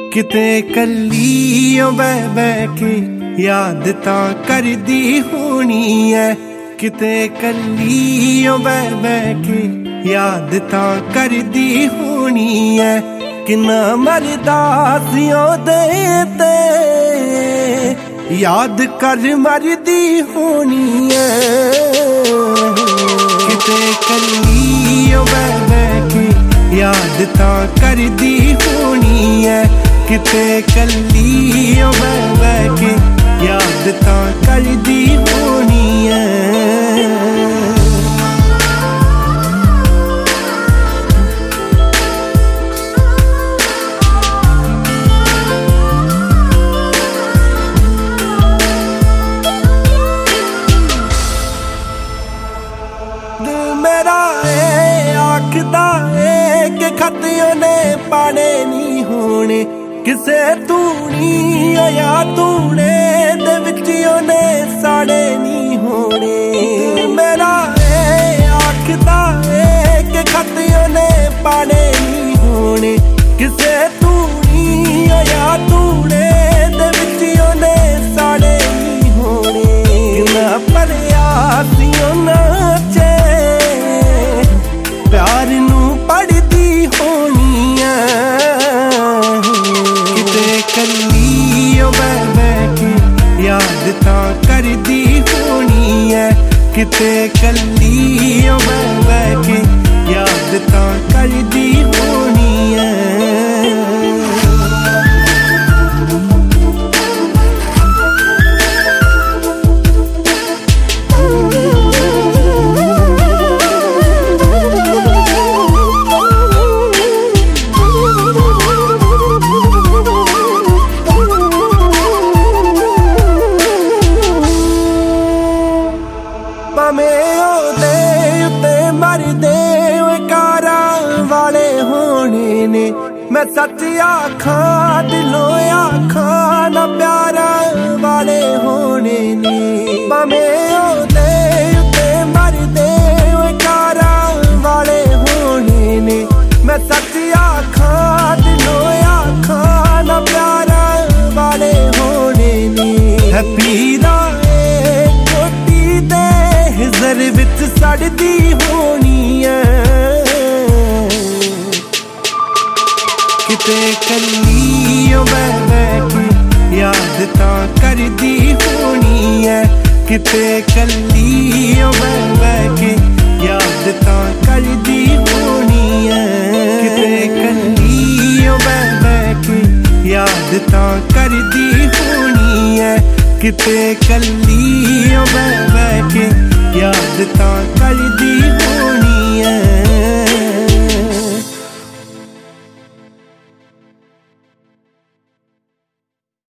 किते कल्लियों बह बह के याद तां करदी होनी है। किते कल्लियों बह बह के याद तां करदी होनी है। किन्ना मरदा सी ओदे ते याद कर मरदी होनी है। किते कल्लियों बह बह के याद तां करदी होनी है। किते कल्लियों बह बह के याद तां करदी होनी है। मेरा आखदा है कि खतियों ने पाने नहीं होने। किसे तूनी या तूने दे विचियों ने साड़े नहीं होने। मेरा आखदा है कि खतियों ने पाने नहीं होने। किसे तूनी या तूने दे विचियों ने साड़े नहीं होने। ना परयासियों नाचे प्यार नू पढ़दी होनी है। किते कल्लियों बह बह के याद तां करदी होनी है। किते कल्लियों बह बह के याद तां करदी होनी है। मैं सच आखां दिलों आखां ना प्यारा वाले होने ने। भावें ओदे उत्ते मरदे कारा वाले होने ने। मैं सच आखां दिलों आखां ना प्यारा वाले होने ने। हैप्पी दा कोटी दे हिजर विच सड़दी होनी है। किते कल्लियों बह बह के याद तां करदी होनी है। किते कल्लियों बह बह के याद तां करदी होनी है। किते कल्लियों बह बह के याद तां करदी होनी है। किते कल्लियों बह बह के याद तां करदी होनी है।